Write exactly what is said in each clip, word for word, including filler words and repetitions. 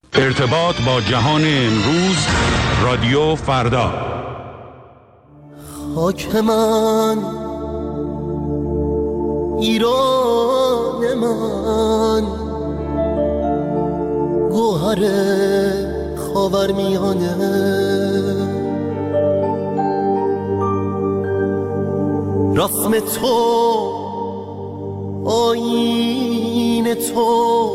ارتباط با جهان امروز، رادیو فردا. خاک من، ایران من، گوهر خاورمیانه، رسم تو، آیین تو،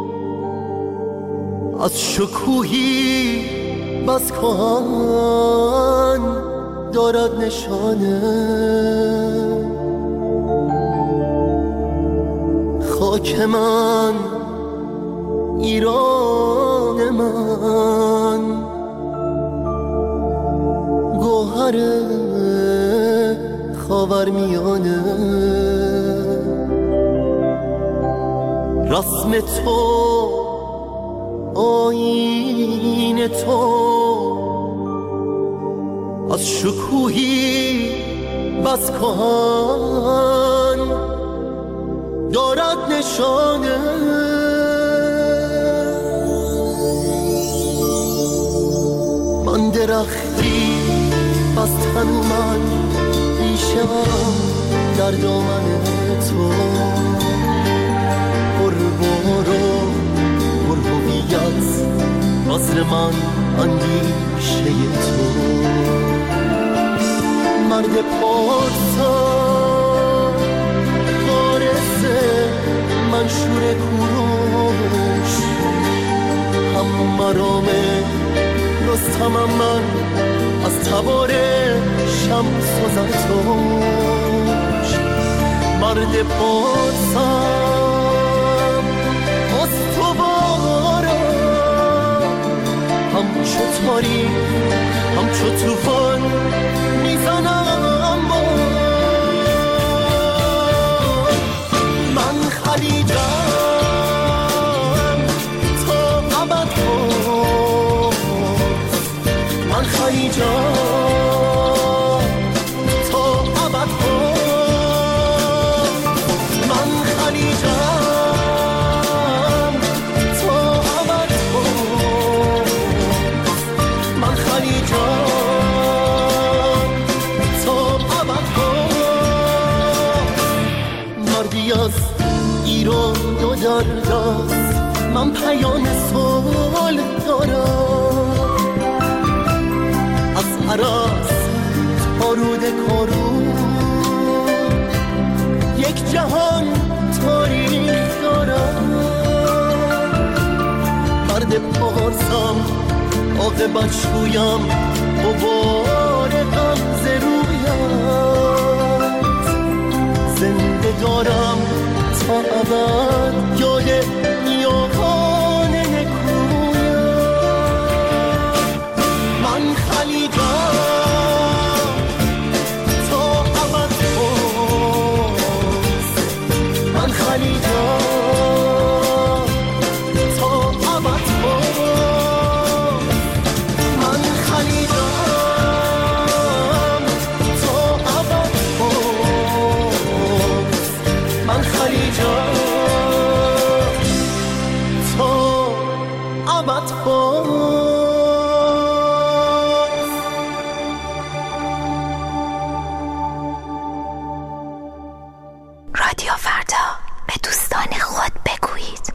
از شکوهی بس کهن دارد نشانه. خاک من، ایران من، گوهر خاورمیانه، رسم تو، آیین تو، از شکوهی بس کهن دارد نشانه. من درختی بس تنومن میشم در دامن تو، پربارو پرهویت عصر من اندیشه تو. مرد پارسان وارث منشور کوروش، هم مرام رستمم من از تبار شمس و زرتوش. مرد پارسان استوارم، همچو تاریک همچو توفان میزنم با من خلیجم تا ابد باز. من خلیجم تا ابد باز. من خلیجم تا ابد باز. من خلیجم از ایران دو در دست، من پیام صلح دارم. از هراس تا رود کارون یک جهان تاریخ دارم. مرد پارسم عاقبت شویم، غبار غمزه رویم، زنده دارم تا ابد یاد نیاکان نکویم. من خلیجم تا ابد باز. من خلیجم تا ابد باز. من خلیجم تا ابد باز. من خلیجم تا ابد باز. رادیو فردا، به دوستان خود بگویید.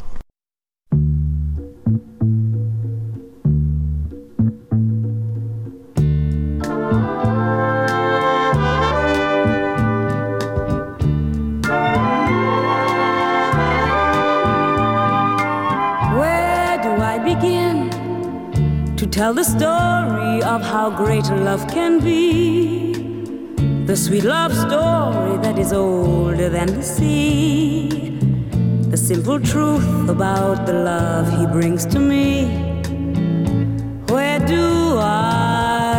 Tell the story of how great love can be, the sweet love story that is older than the sea, the simple truth about the love he brings to me. Where do I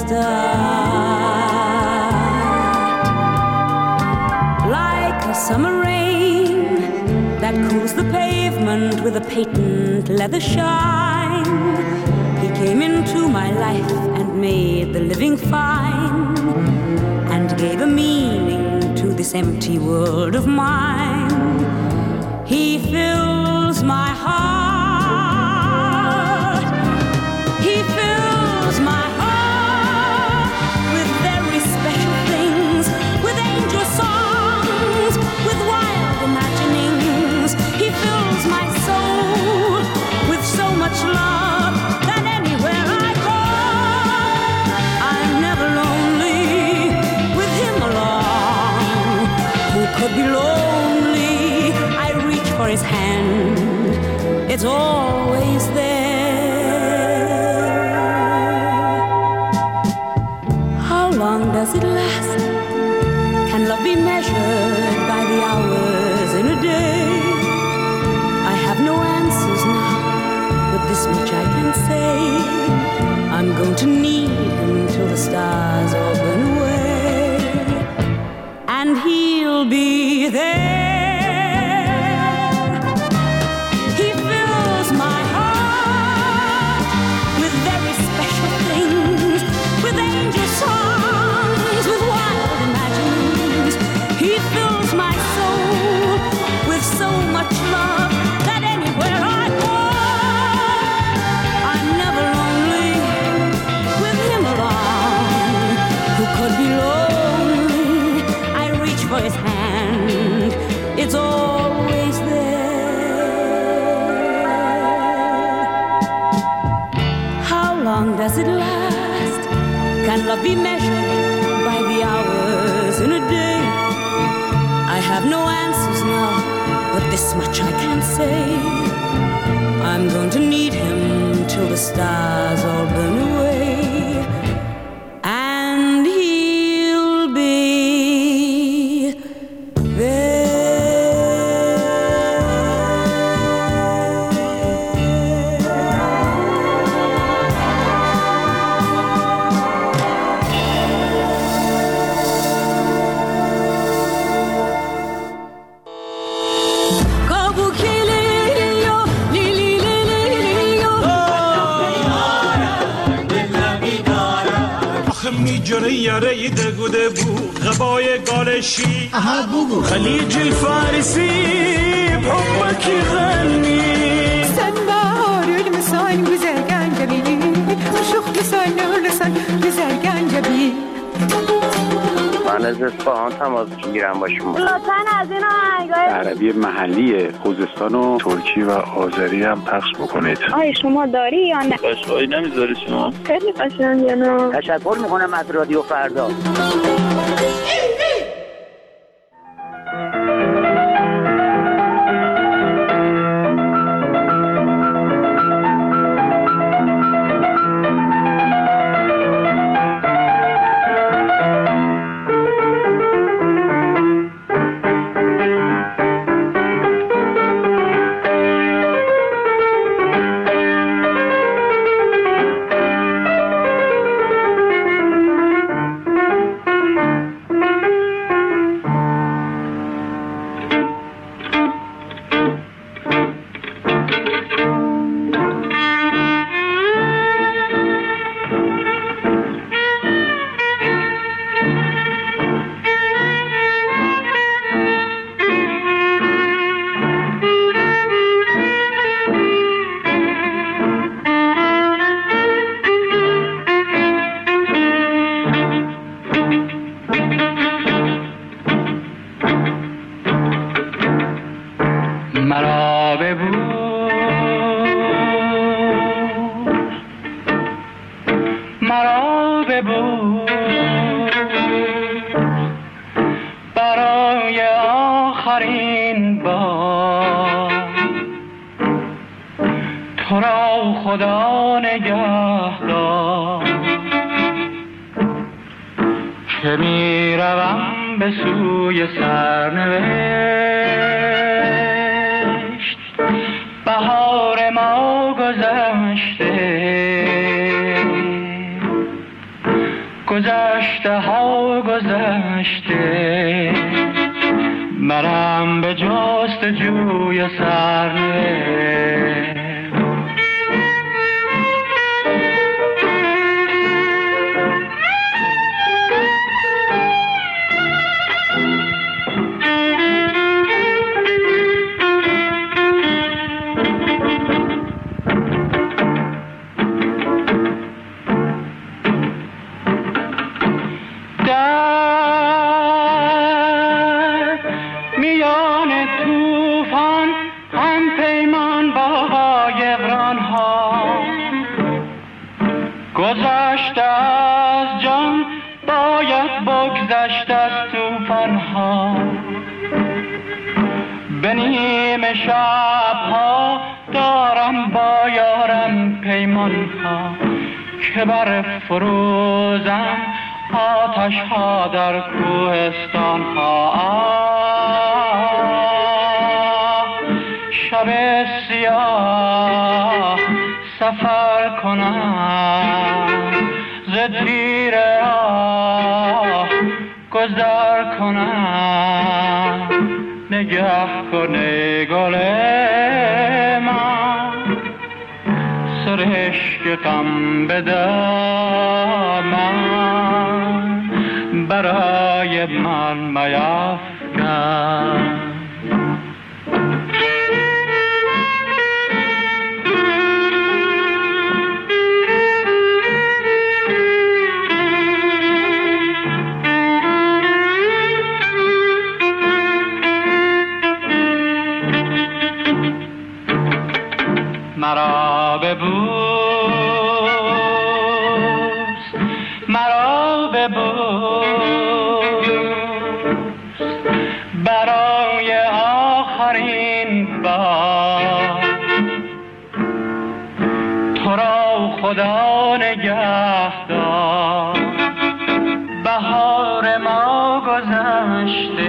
start? Like a summer rain that cools the pavement with a patent leather shine, he came into my life and made the living fine, and gave a meaning to this empty world of mine. He fills my heart it's always there. How long does it last? Can love be measured by the hours in a day? I have no answers now, but this much I can say. I'm going to need him till the stars all burn away, and he'll be there. He fills my heart with very special things, with angel songs, with wild imaginings. He fills my soul with so much love that anywhere I go, I'm never lonely with him around. Who could be lonely? I reach for his hand, it's always there. How long does it last? Can love be measured by the hours in a day? I have no answers now, but this much I can say. I'm going to need him till the stars all burn away, and he'll be there. میجره یاره دگوده بو غبای گالشی خلیج الفارسی بحبك يغني سنبار المسان güzel gencebi شوخ لسان لسان güzel gencebi من از اصفهان تماس میگیرم با شما. لطفاً از این آهنگای عربی محلی خوزستان و ترکی و آذری هم پخش بکنید. آیا شما داری یا نه؟ قشقایی نمیذاری شما؟ خیلی قشنگه نه؟ تشکر میکنم از رادیو فردا. به نیم شب‌ها دار بستم با یارم پیمان ها که بر فروزم آتش ها در کوهستان ها. شب سیاه سفر کنم ز تیر آه گذر کنم. نگه کنه گل من سرشک غم به دامن برای من میفکن. مرا ببوس مرا ببوس برای آخرین بار. تو را خدا نگه دار. بهار ما گذشته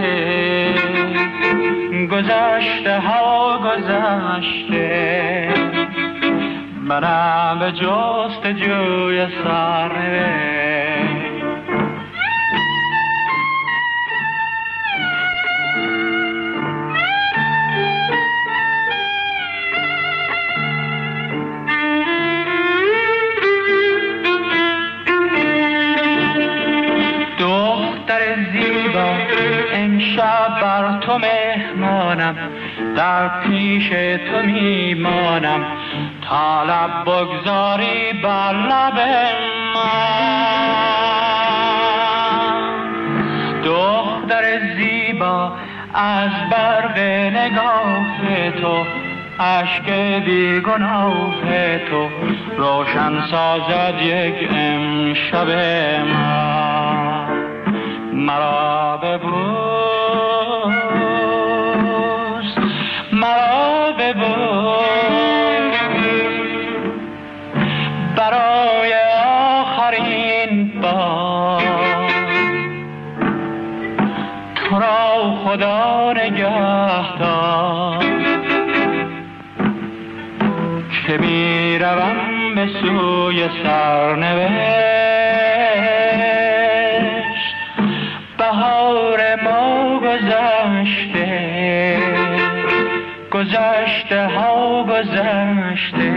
گذشته ها گذشته. منم به جستجوی سرنوشت. دختر زیبا امشب بر تو مهمانم، در پیش تو میمانم تا لب بگذاری بر لب من. دختر زیبا از برق نگاه تو، اشک بیگناه تو روشن سازد یک امشب من. مرا ببوس مرا ببوس برای آخرین بار. تو را خدا نگه دار که می روم به سوی سرنوشت. بهار ما گذشته گذشته ها گذشته.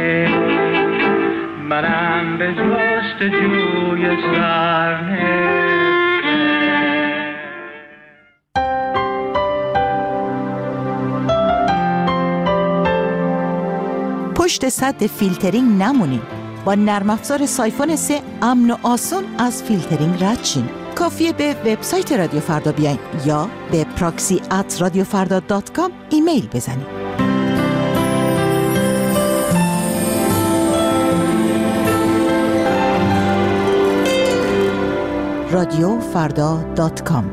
منم به جستجوی سرنوشت. پشت سد فیلترینگ نمونین. با نرم افزار سایفون سه امن و آسون از فیلترینگ رد شین. کافیه به وبسایت رادیو فردا بیاین یا به پراکسی ات رادیو فردا دات کام ایمیل بزنید. رادیو فردا دات کام.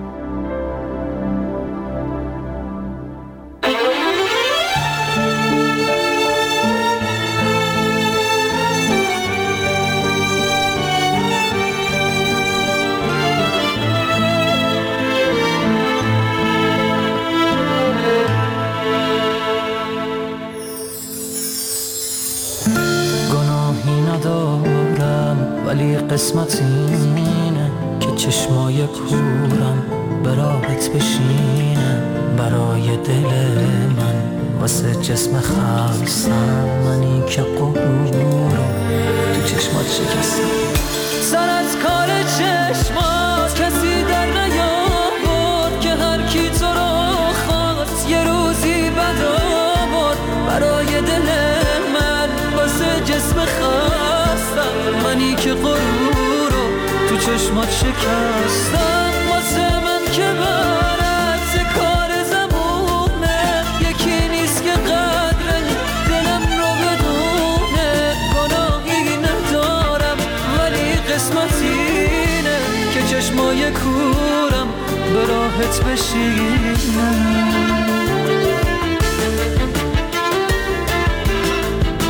ولی قسمت اینه که چشمای کورم به راحت بشینه برای دل من، واسه جسم خستم منی که قبور رو تو چشمات شکستم. سر از کار چشمات کسی در نیاورد که هر کی تو رو خواست یه روزی بد آورد. برای دل من واسه جسم خستم منی که غرور رو تو چشمات شکستم. واسه من که برعکس کار زمونه یکی نیست که قدر دلم رو بدونه. گناهی ندارم ولی قسمت اینه که چشمای کورم به راحت بشینه.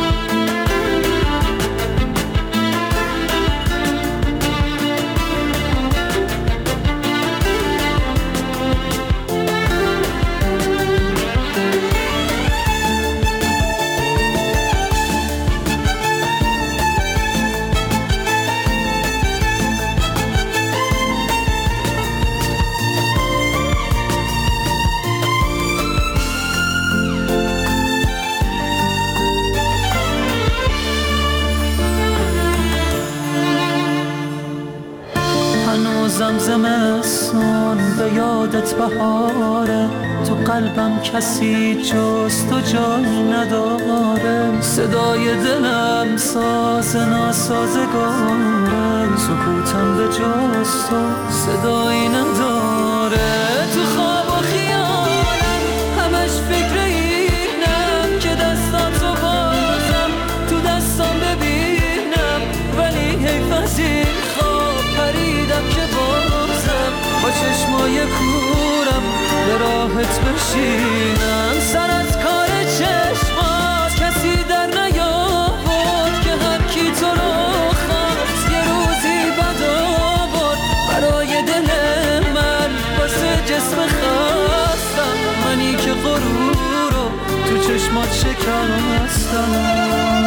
زمستون به یادت بهاره، تو قلبم کسی جز تو جای نداره. صدای دلم ساز ناسازگاره، سکوتم به جز تو صدایی نداره. تو خواب و خیالم همش فکر اینم که دستاتو بازم تو دستام ببینم، ولی حیف از این خواب پریدم که بازم با چشمای کورم به راحت بشینم. سر از کار چشمات کسی در نیاورد که هر کی تو رو خواست یه روزی بد آورد. برای دل من واسه جسم خستم، منی که غرور رو تو چشمات شکستم.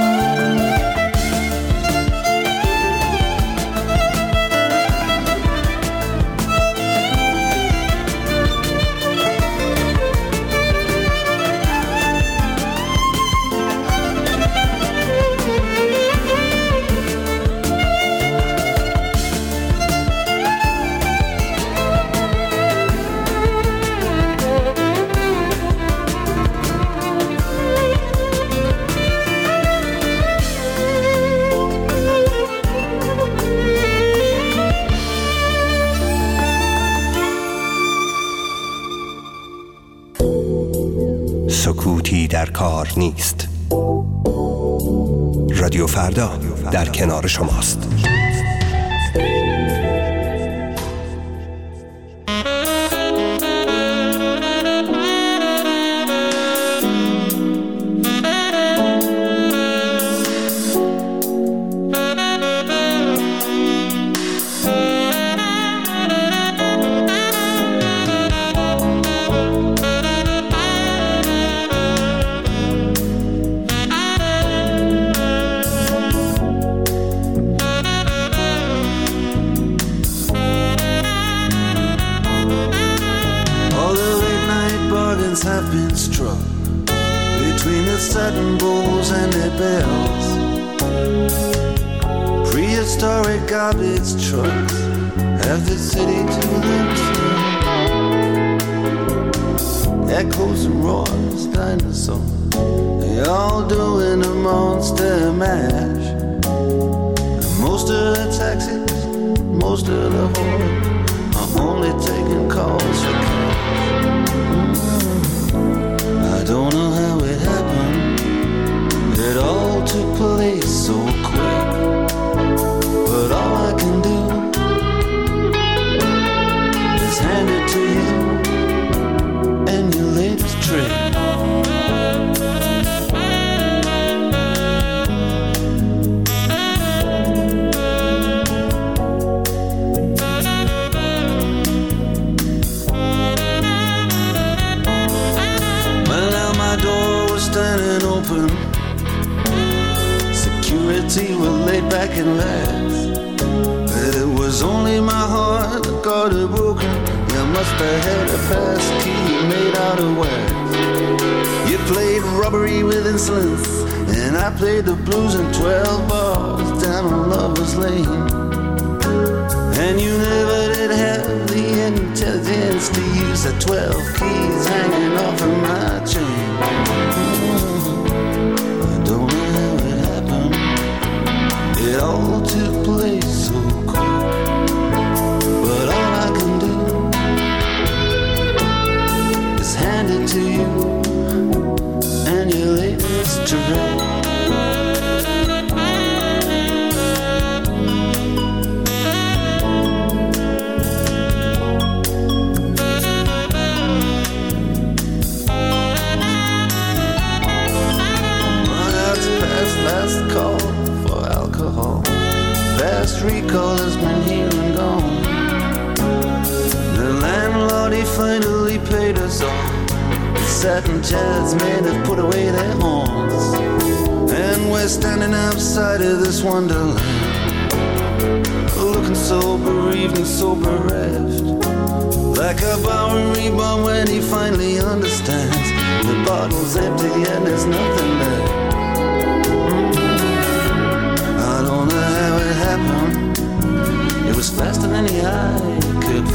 سکوتی در کار نیست. رادیو فردا در کنار شماست. Have been struck between the satin bowls and their bells. Prehistoric garbage trucks have the city to themselves. Echoes and roars, dinosaurs, they all doing a monster mash. And most of the taxis, most of the whores are only taking calls for cash. I don't know how it happened. It all took place so quick. But all I can do is hand it to you and your latest trick. Standing open, security were laid back and laughed. It was only my heart that got it broken. You must have had a pass key made out of wax. You played robbery with insolence, and I played the blues in twelve bars down on Lover's Lane. And you never did have the intelligence to use the twelve keys hanging off of my chain. I don't know how it happened. It all took place so quick. But all I can do is hand it to you and your latest trick. Last call for alcohol. Fast recall has been here and gone. The landlord, he finally paid us all. The satin chairs men have put away their horns. And we're standing outside of this wonderland, looking so bereaved and so bereft. Like a Bowery bomb when he finally understands the bottle's empty and there's nothing left. It was faster than the eye could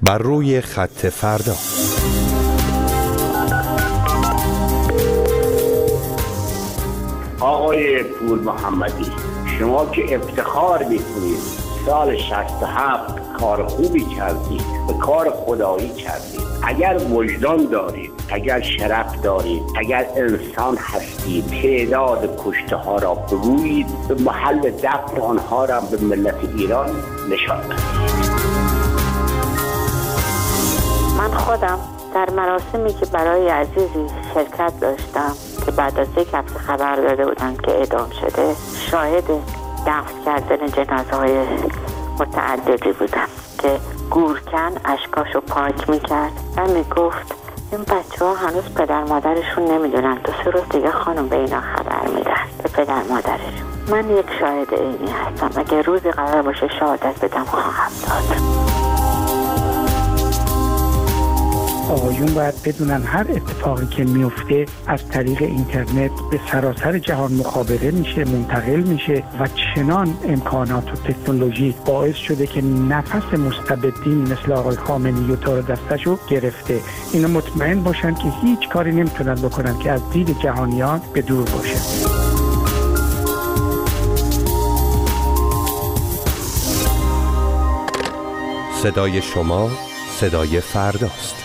بر روی خط فردا. آقای پور محمدی، شما که افتخار میکنید سال شصت و هفت کار خوبی کردید و کار خدایی کردید. اگر وجدان دارید، اگر شرف دارید، اگر انسان هستید، تعداد کشته ها را بگویید، به محل دفن آنها را به ملت ایران نشان دهید. من خودم در مراسمی که برای عزیزی شرکت داشتم که بعد از یک هفته خبر داده بودن که اعدام شده، شاهد دفن کردن جنازه های متعددی بودم که گورکن اشکاشو پاک میکرد و میگفت این بچه ها هنوز پدر مادرشون نمیدونن، دو سه روز دیگه خانم به اینا خبر میدن، به پدر مادرشون. من یک شاهد عینی هستم. اگه روزی قرار باشه شهادت بدم خواهم داد. آقایون باید بدونن هر اتفاقی که میفته از طریق اینترنت به سراسر جهان مخابره میشه، منتقل میشه و چنان امکانات و تکنولوژی باعث شده که نفس مستبدین مثل آقای خامنه‌ای و تار دستشو گرفته. اینا مطمئن باشن که هیچ کاری نمیتونن بکنن که از دید جهانیان به دور باشه. صدای شما صدای فرداست.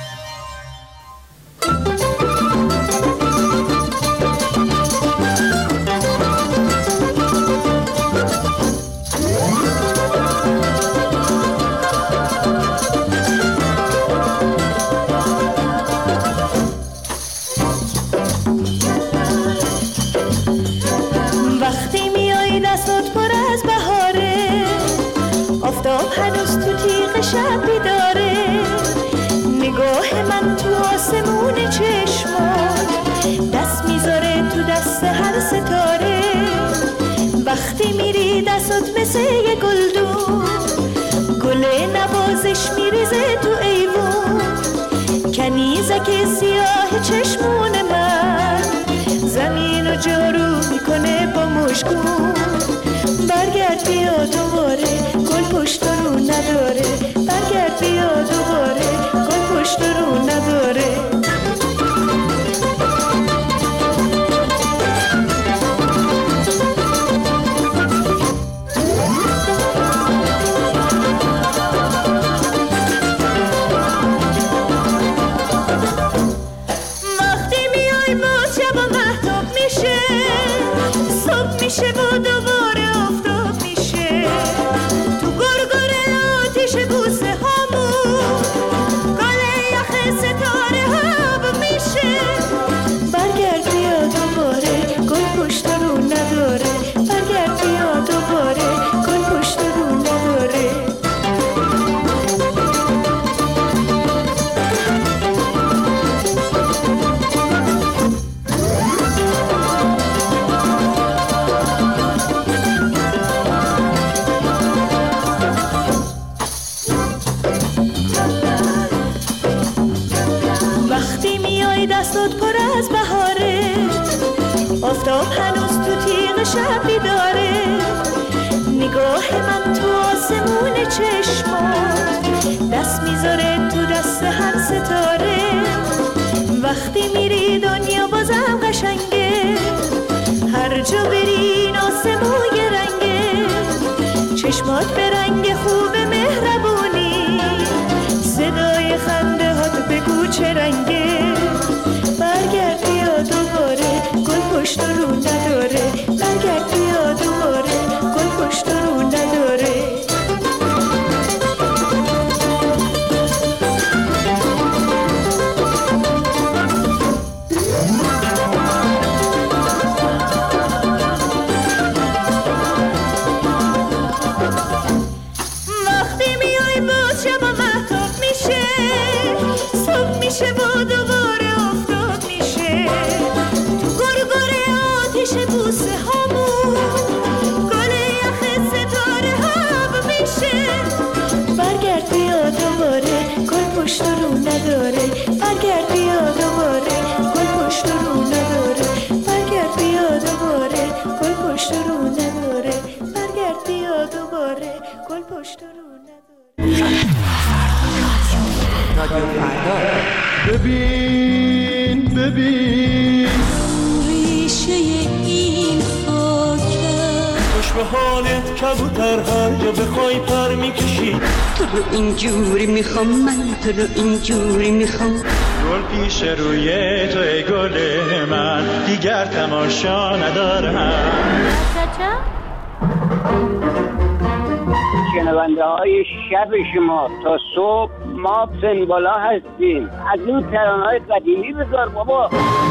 وقتی میای دستات پر از بهاره، آفتاب هنوز تو تیغ شب بیداره، نگاه من تو آسمون چشمات دست میذاره تو دست هر ستاره. وقتی میری دستات مثل یه گلدون، گل نوازش میریزه تو ایوون، کنیزک سیاه چشمون من زمین و جارو میکنه با مشکون. برگرد بیا دوباره، گل پشت رو نداره، برگرد بیا دوباره، گل پشت رو نداره. میشه و دوباره آفتاب میشه تو گرگره آتیش بوسه هامون، گله یخ ستاره هاب میشه. برگرد بیا دوباره، گل پشت رو نداره، برگرد بیا دوباره، گل پشت رو نداره. دستات پر از بهاره، آفتاب هنوز تو تیغ شب بیداره، نگاه من تو آسمون چشمات دست میذاره تو دست هر ستاره. وقتی میری دنیا بازم قشنگه، هر جا بری این آسمون یه رنگه، چشمات به رنگ خوب مهربونی، صدای خنده هات بگو چه رنگه. برگرد بیا دوباره، گل پشت رو نداره، برگرد بیا دوباره، گل پشت رو نداره. وقتی میای باز شب و مهتاب میشه، صبح میشه و دوباره آفتاب میشه تو گرگره آتیش بوسه هامون، گل یخ ستاره هاب میشه. برگرد بیا دوباره، گل پشت رو نداره، برگرد بیا دوباره، گل پشت رو نداره، برگرد بیا دوباره، گل پشت رو نداره، برگرد بیا دوباره، گل پشت رو نداره. رادیو فردا. ببین ببین ریشه این خاکه، خوش به حالت کبوتر هر جا بخوای پر میکشی. تو رو اینجوری میخوام، من تو رو اینجوری میخوام. گل پیش روی تو ای گل من، دیگر تماشا ندارم. شنونده های شب شما تا صبح ما سنبالا هستیم. از این ترانه های قدیمی بذار بابا.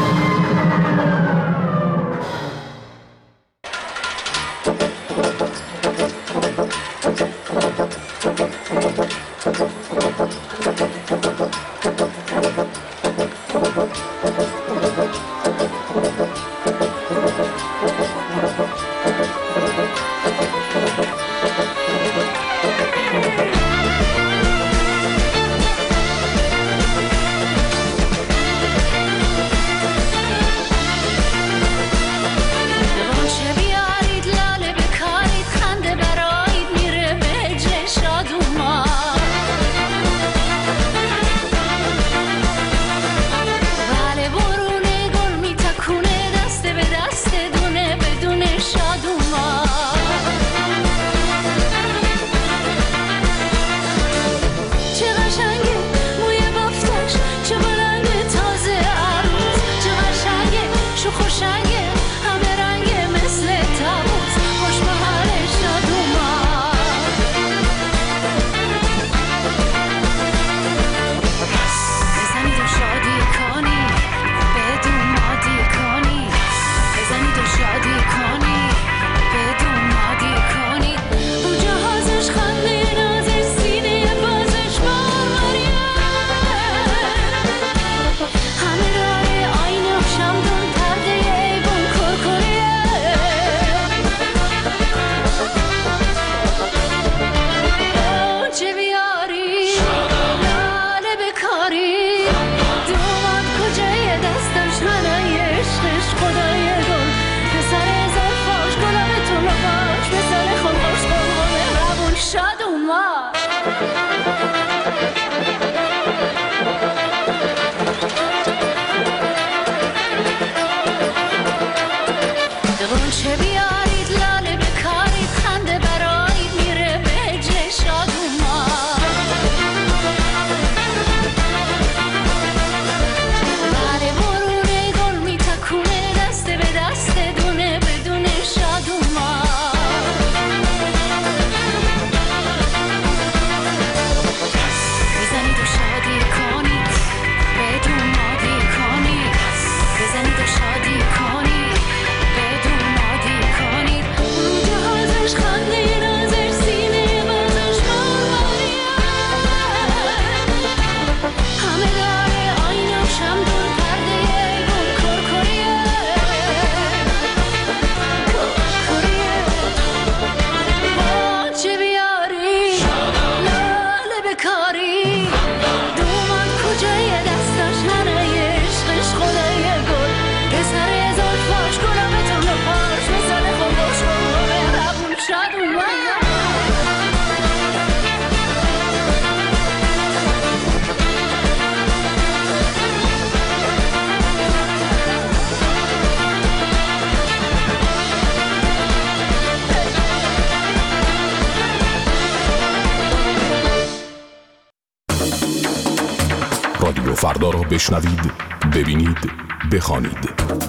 رادیو فردا را بشنوید، ببینید، بخوانید.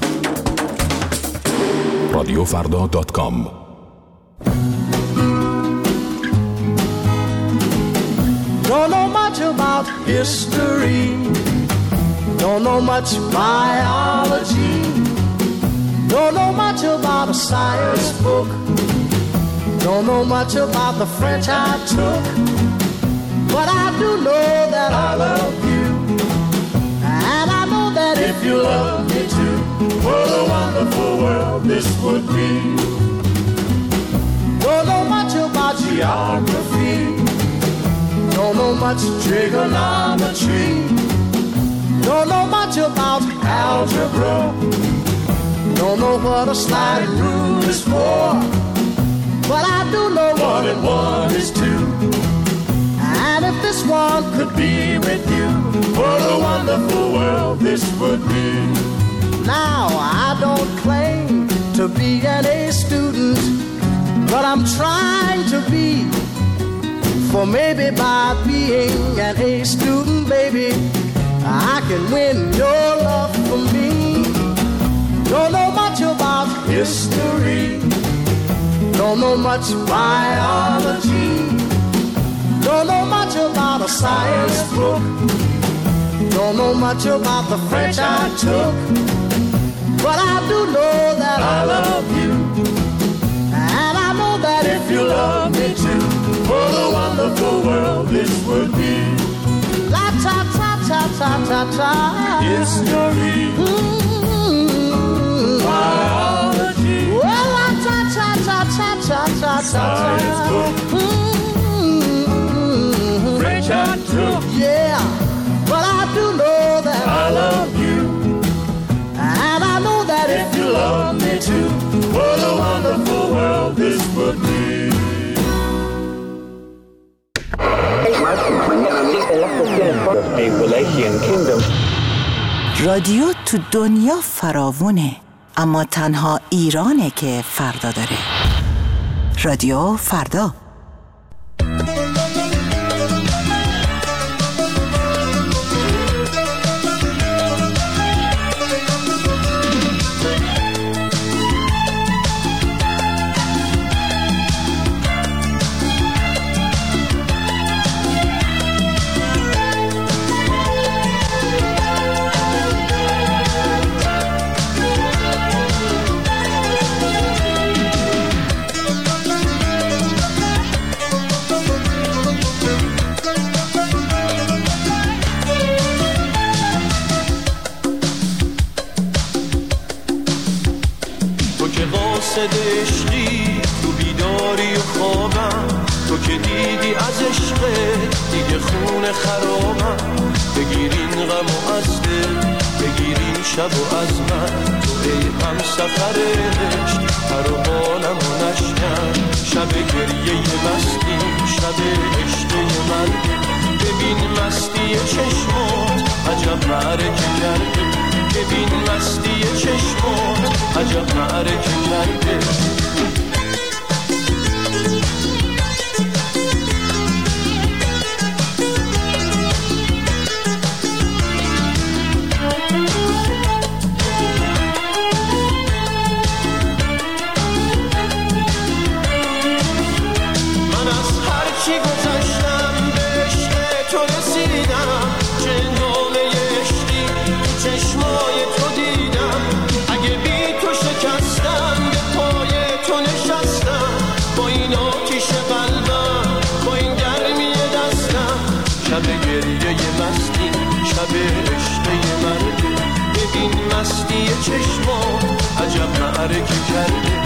رادیو فردا دات کام. Don't know much about history, don't know much biology, don't know much about a science book, don't know much about the French I took, but I do know that I love you, and I know that if you love me too, what a wonderful world this would be. Don't know much about geography, don't know much trigonometry, don't know much about algebra, don't know what a sliding rule is for, but I do know one and one is two. And if this one could be with you, wonderful world this would be. Now I don't claim to be an A student, but I'm trying to be. For maybe by being an A student, baby, I can win your love for me. Don't know much about history, don't know much biology, don't know much about a science book, don't know much about the French I took, but I do know that I love you, and I know that if you love me too, what a wonderful world this would be. La ta ta ta ta ta ta. History. Mm-hmm. Biology. Well, la ta ta ta ta ta ta ta. Science book. Mm-hmm. French I took. Yeah, but I do know that I love you, and I know that if you love me too, what a wonderful world this would be. رادیو تو دنیا فراوونه، اما تنها ایرانه که فردا داره. رادیو فردا. عشقی تو بیداری و خوابم، تو که دیدی از عشقت دیگه خونه خرابم. بگیرین غم و از دل، بگیرین شب و از من، تو ای هم سفر عشق هر و حالم و نشکن. شب گریه مستی، شب عشق من، ببین مستی چشمات عجب معرکه کرده. ببین مستی چشمات عجب معرکه کرده. من از هر چی گذشتم به عشق تو رسیدم. چندامه عشقی تو چشمای تو دیدم. اگه بی تو شکستم به پای تو نشستم. با این آتیش قلبم، با این گرمی دستم. شب گریه مستی، شب عشق مرده. ببین مستی چشمات عجب معرکه کرده.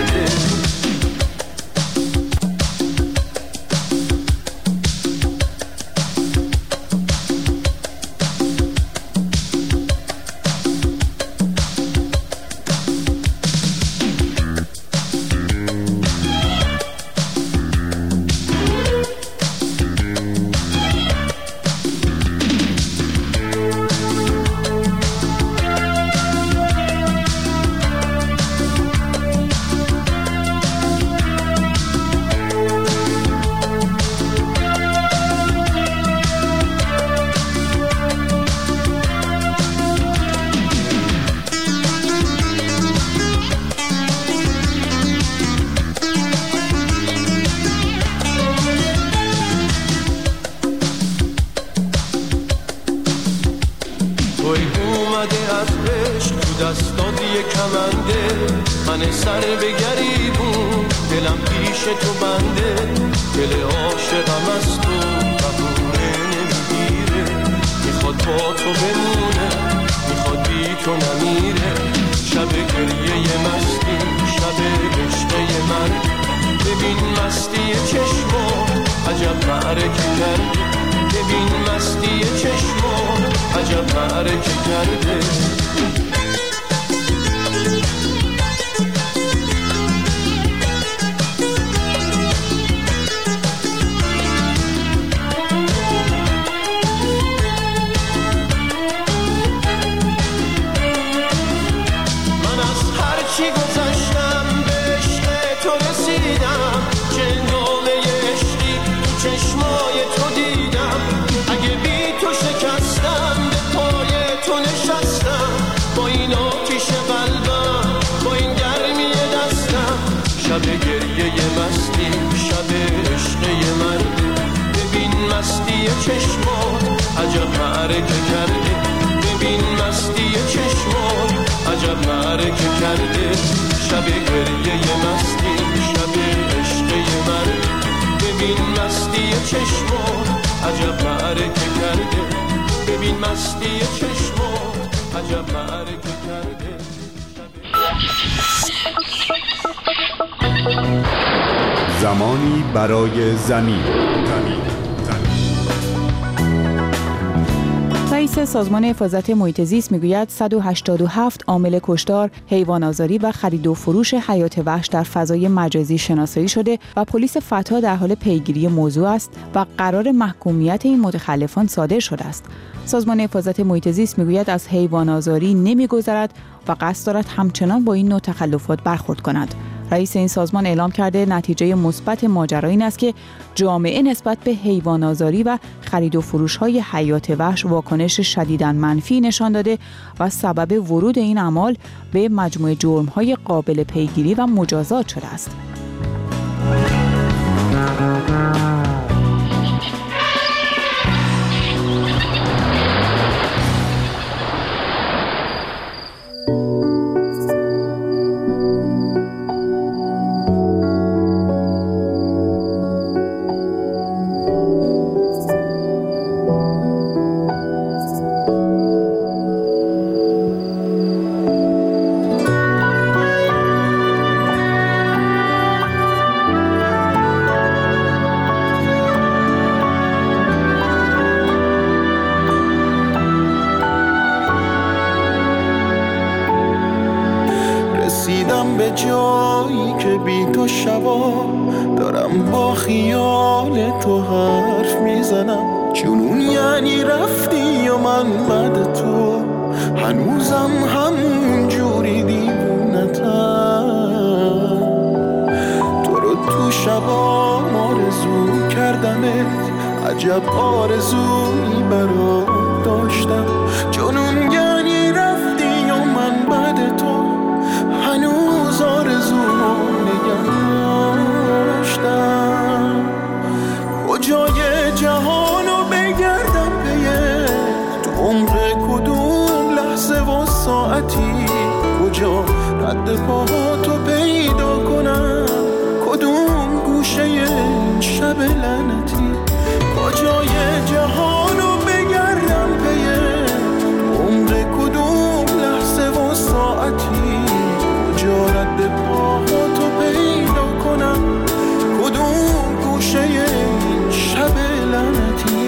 من سر به گریبون، دلم پیش تو بنده. دل عاشقم از تو بهونه نمیگیره. میخواد با تو بمونه، میخواد بی تو نمیره. شب گریه مستی، شب عشق من. ببین مستی چشمات عجب معرکه کرده. ببین مستی چشمات عجب معرکه کرده. چشمات عجب معرکه کرده، ببین مستی چشمات عجب معرکه کرده. شب گریه مستی شب عشق مرد، ببین مستی چشمات عجب معرکه کرده، ببین مستی چشمات عجب معرکه کرده. زمانی برای زمین. رئیس سازمان حفاظت محیط زیست میگوید صد و هشتاد و هفت عامل کشتار، حیوان‌آزاری و خرید و فروش حیات وحش در فضای مجازی شناسایی شده و پلیس فتا در حال پیگیری موضوع است و قرار محکومیت این متخلفان صادر شده است. سازمان حفاظت محیط زیست میگوید از حیوان‌آزاری نمیگذرد و قصد دارد همچنان با این نوع تخلفات برخورد کند. رئیس این سازمان اعلام کرده نتیجه مثبت ماجرا این است که جامعه نسبت به حیوان‌آزاری و خرید و فروش‌های حیات وحش واکنش شدیداً منفی نشان داده و سبب ورود این اعمال به مجموعه جرم‌های قابل پیگیری و مجازات شده است. به جایی که بی تو شبا دارم با خیال تو حرف میزنم، جنون یعنی رفتی و من بعد تو هنوزم همون جوری دیوونتم. تو رو تو شبا آرزو کردمت، عجب آرزویی برات داشتم، جنون یعنی رفتی و من بعد تو هنوز آرزو نگه داشتم. کجای جهانو بگردم پیه، تو عمر کدوم لحظه و ساعتی، کجا رد پاهاتو پیدا کنم، کدوم گوشه این شب لعنتی. کجای جهانو بگردم پیه، تو عمر کدوم لحظه و ساعتی، کجا رد پاهاتو پیدا کنم، کدوم گوشه این شب لعنتی.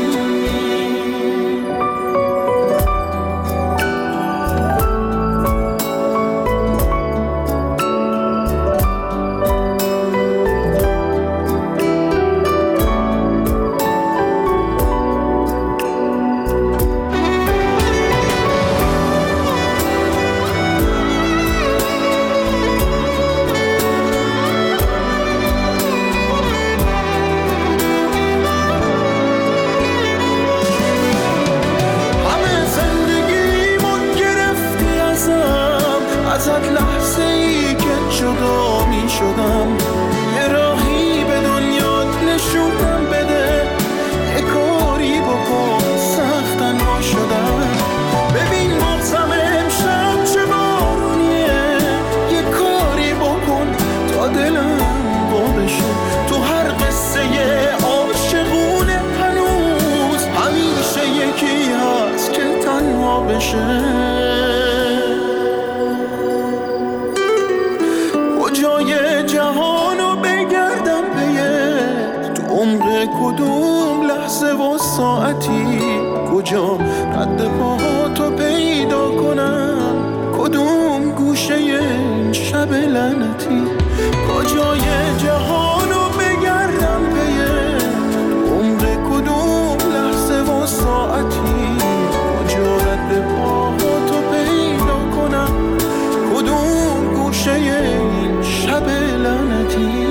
کجای جهانو بگردم پیه، تو عمر کدوم لحظه و ساعتی، کجا رد پاهاتو پیدا کنم، کدوم گوشه این شب لعنتی. کجای جهانو بگردم پیه، تو عمر کدوم لحظه و ساعتی، کجا رد پاهاتو پیدا کنم، کدوم گوشه این شب لعنتی.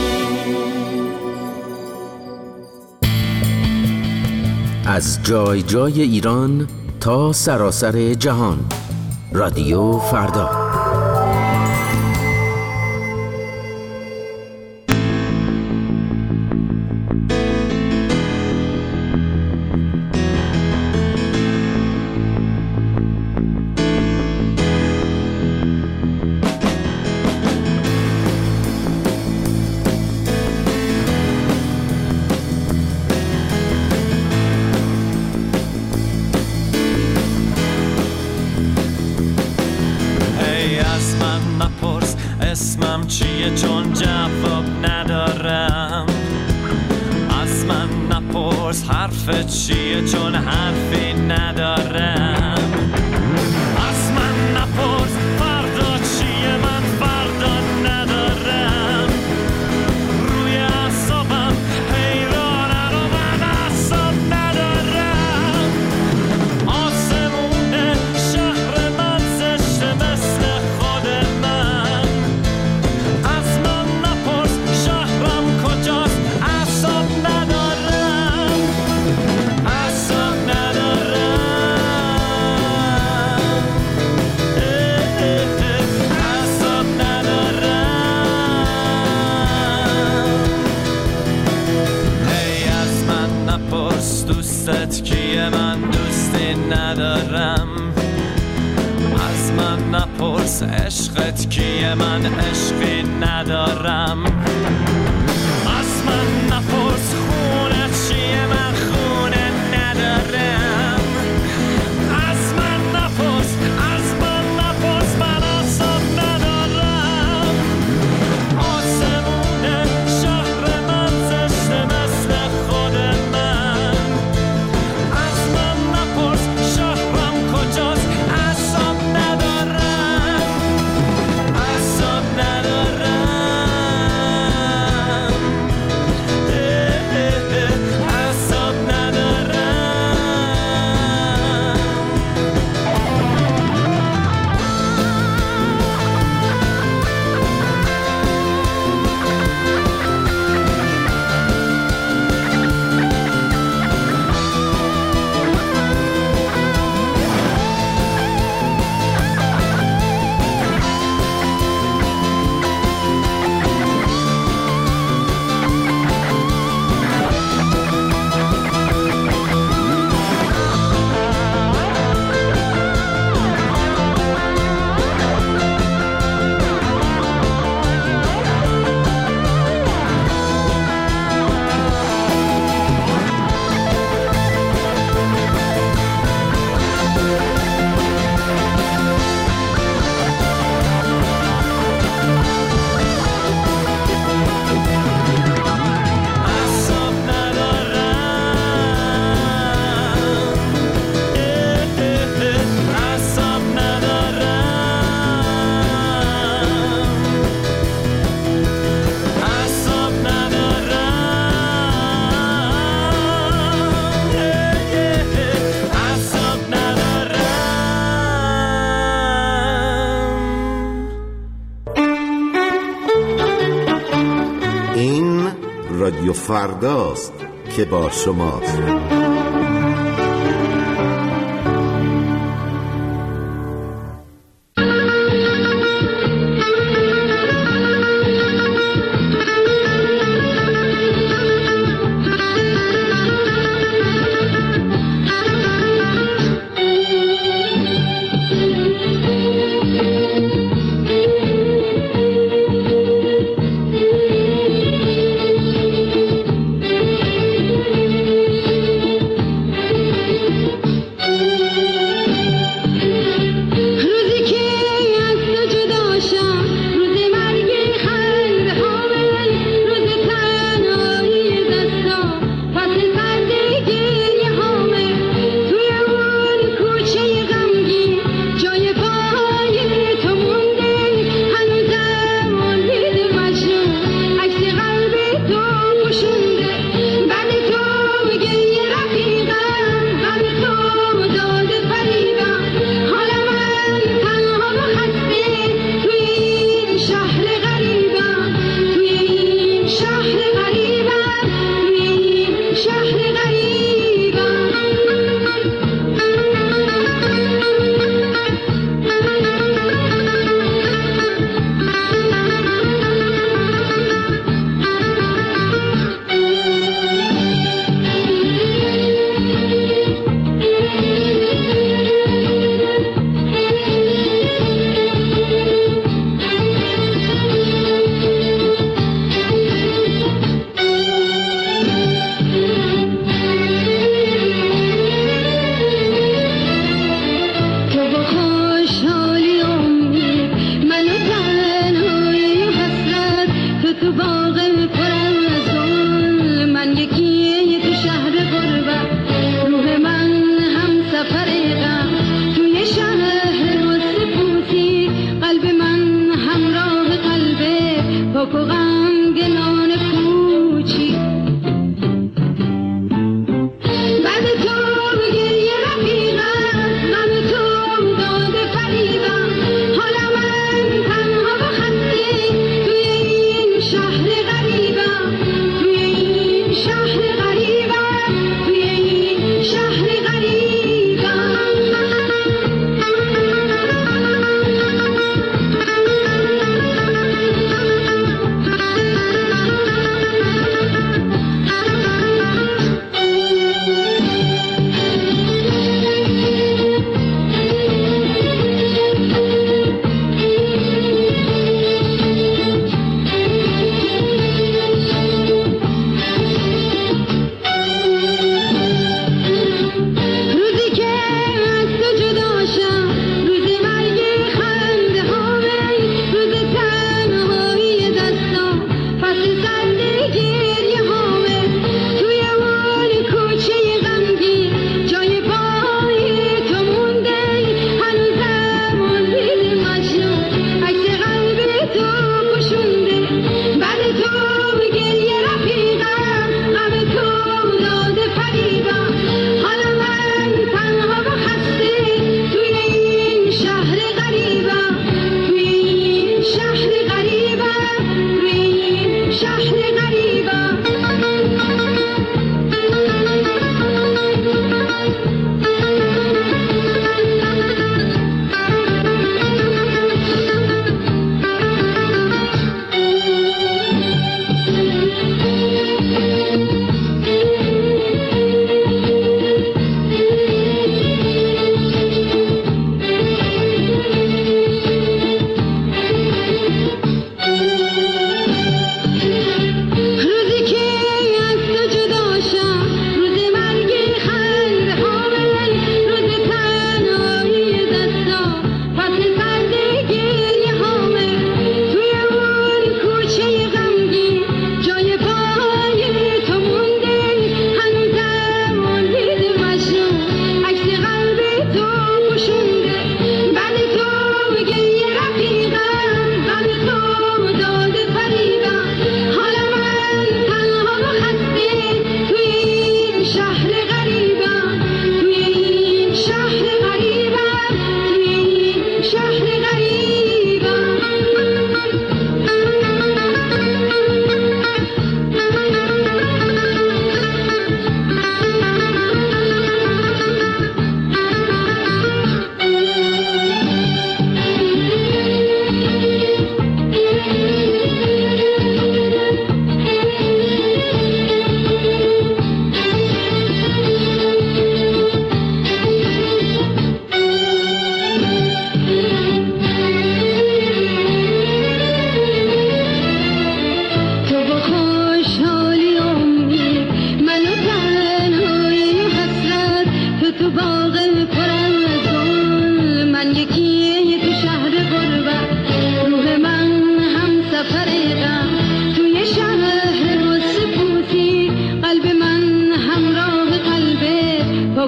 از جای جای ایران تا سراسر جهان، رادیو فردا. چیه چون جواب ندارم. از من نپرس حرف چیه چون حرفی ندارم. از من نپرس فردا چیه من فردا ندارم. روی اعصابم حیرانم و من اعصاب ندارم. آسمون شهر من زشته مثل خود من. از من نپرس شهرم کجاست اعصاب ندارم. اعصاب ندارم. اعصاب ندارم. ای از من نپرس دوستت کیه من دوستی ندارم. از من نپرس عشقت کیه من عشقی ندارم. از من نپرس خونت چیه من خونه ندارم. از من نپرس از من نپرس من اعصاب ندارم. آسمون شهر من زشته مثل خود من. از من نپرس شهرم کجاست اعصاب ندارم. اعصاب ندارم. اعصاب ندارم. این رادیو فرداست که با شماست.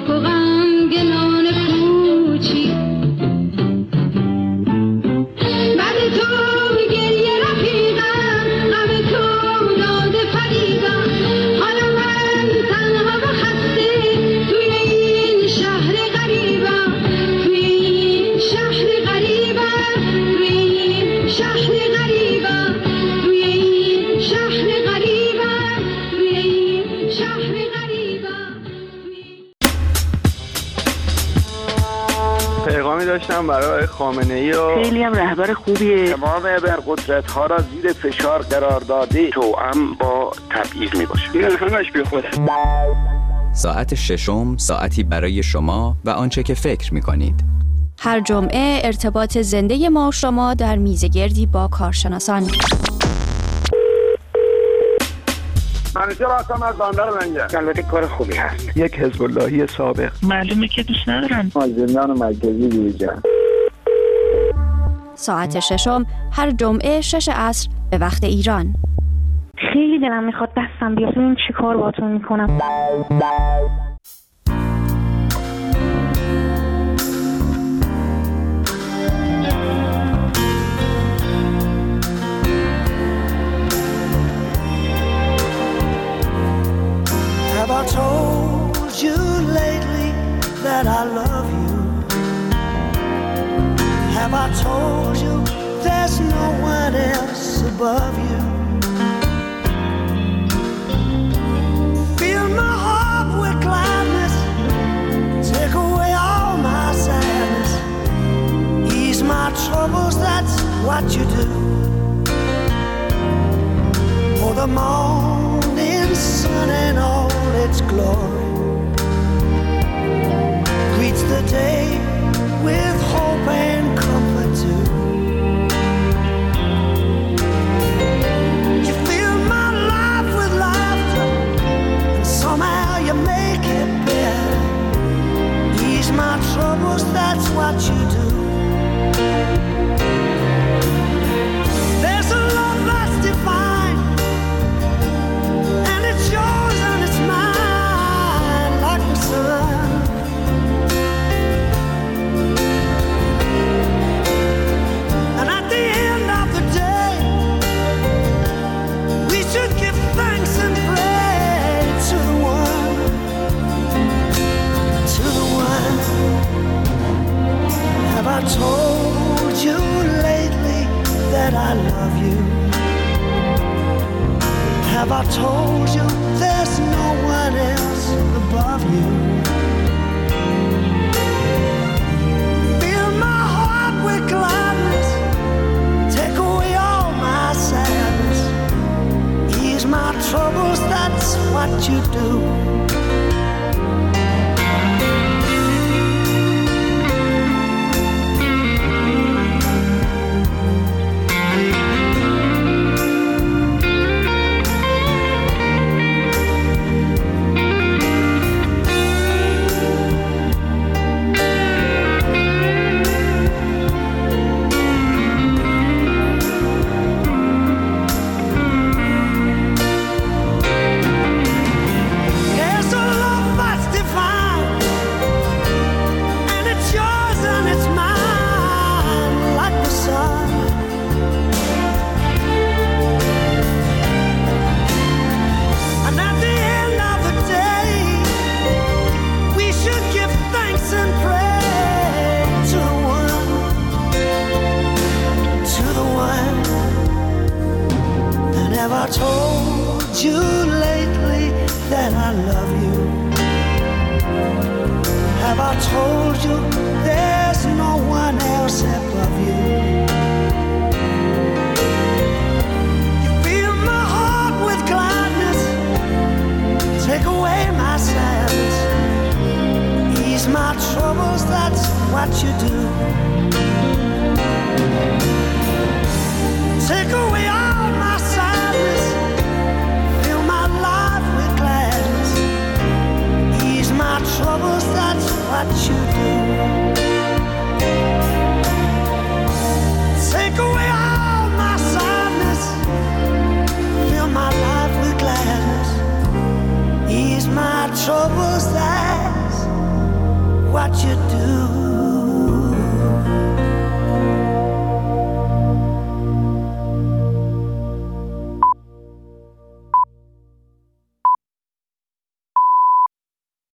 خاک و غمگنان کوچی بعد تو گریه رفیقم غم تو داده فریدم حالا من تنها و خسته توی این شهر غریبم توی این شهر غریبم توی این شهر غریبم توی این شهر غریبم توی این شهر غریبم. پیغامی داشتم برای خامنه‌ای و خیلی هم رهبر خوبیه. تمام ابرقدرت ها را زیر فشار قرار داده توأم با تبعیض می باشه. این همش بی خوده. ساعت ششم ساعتی برای شما و آنچه که فکر می کنید. هر جمعه ارتباط زنده ما و شما در میزگردی با کارشناسان. منیجر هستم از بندر لنگر. البته کار خوبی هست. یک حزب اللهی سابق. معلومه که دوست ندارن. از زندان مرکزی بیرون. ساعت ششم هر جمعه شش عصر به وقت ایران. خیلی دلم میخواد دستم بیاد ببین چی کار باهاتون میکنم. Have I told you lately that I love you? Have I told you there's no one else above you? Fill my heart with gladness, take away all my sadness, ease my troubles, that's what you do. For the morning sun and all its glory greets the day with hope and comfort too. You fill my life with laughter and somehow you make it better. Ease my troubles, that's what you do. There's a love that's divine, and it's yours and it's mine like the sun. And at the end of the day, we should give thanks and pray to the one, to the one. Have I told you lately that I love you? Have I told you there's no one else above you? Fill my heart with gladness, take away all my sadness, ease my troubles, that's what you do. There's a love that's divine, and it's yours and it's mine like the sun. And at the end of the day, we should give thanks and pray to the one, to the one. And have I told you lately that I love you? Have I told you there's no one else above you? You fill my heart with gladness, take away my sadness, ease my troubles, that's what you do. Take away all my sadness, fill my life with gladness, ease my troubles, that's what you do. Take away all my sadness, fill my life with gladness, ease my troubles, that's what you do.